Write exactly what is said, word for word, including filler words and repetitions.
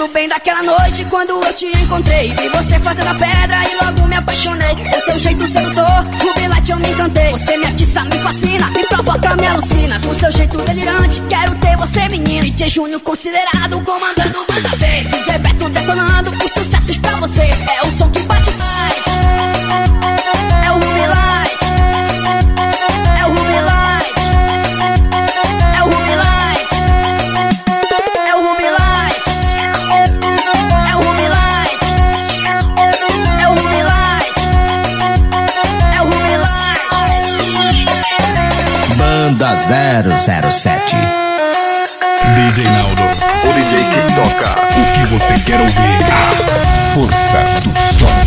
lembro bem daquela noite quando eu te encontrei. Vi você fazendo a pedra e logo me apaixonei. O seu jeito sedutor, Ruby Light eu me encantei. Você me atiça, me fascina, me provoca, me alucina. Com seu jeito delirante, quero ter você menino. D J Júnior considerado, comandando manda ver. D J Beto detonando, os sucessos pra você. É o som que bate light. É o Ruby Light. É o Ruby Light. É o Ruby Light. É o Ruby Light. É o Ruby Light. É o Ruby Light. É o Ruby Light. Banda zero zero sete. D J Naldo, o D J que toca o que você quer ouvir. A força do som.